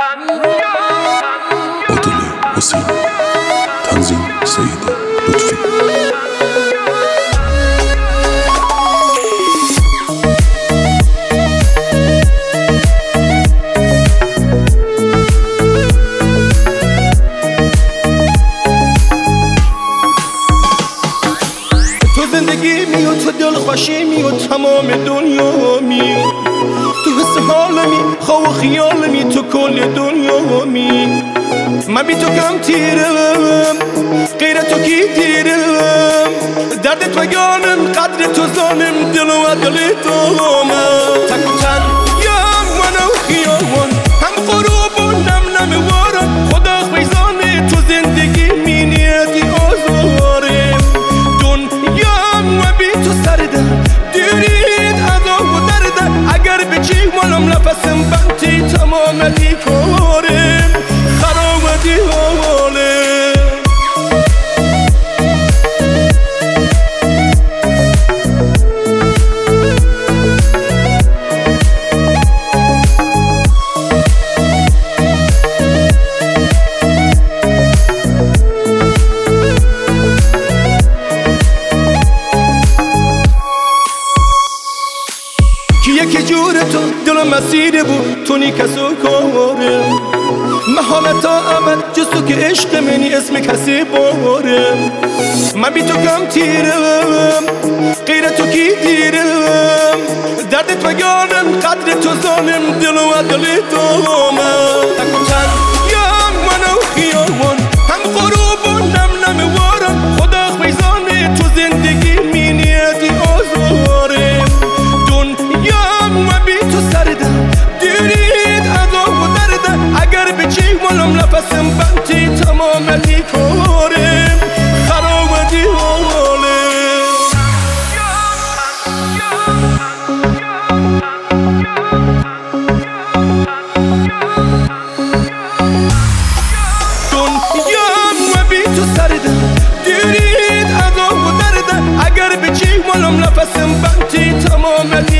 عادل حسین، تنظیم سعید لطفی. تو زندگی می و تو دل خوشی می و تمام دنیا می، تو حس حالمی خواه و خیالمی تو کل دنیا می. من بی تو کم تیرم غیر تو کی دیرم، درد تو گانم قدر تو زانم دل و دل تو من. تک و تنیام من و خیابان هم غروب و نم نم وارم، خدا خیزانه تو زندگی می نیتی آزارم. دنیام و بی تو سردم دیرید عذاب و دردم، اگر بچی ولم نفسم بنتی تمامتی کارم خرابتی حالم. که جور تو دلم مسیر بود تو نی کسو کارم، محالتا عمد جز تو که عشق منی اسم کسی بارم. من بی تو کم تیرم غیر تو کی دیرم، درد تو گانم قدر تو زانم دل و دل تو من. تک و تنیام من و خیابان هم غروب و نم نم وارم، خدا خیزانه تو زندگی می نیتی آزارم. دنیام و بی تو سردم دیرید عذاب و دردم، اگر بچی ولم نفسم بنتی تمامتی کارم خرابتی حالم. دنیام و بی تو سردم دیرید عذاب و دردم، اگر بچی ولم نفسم بنتی تمامتی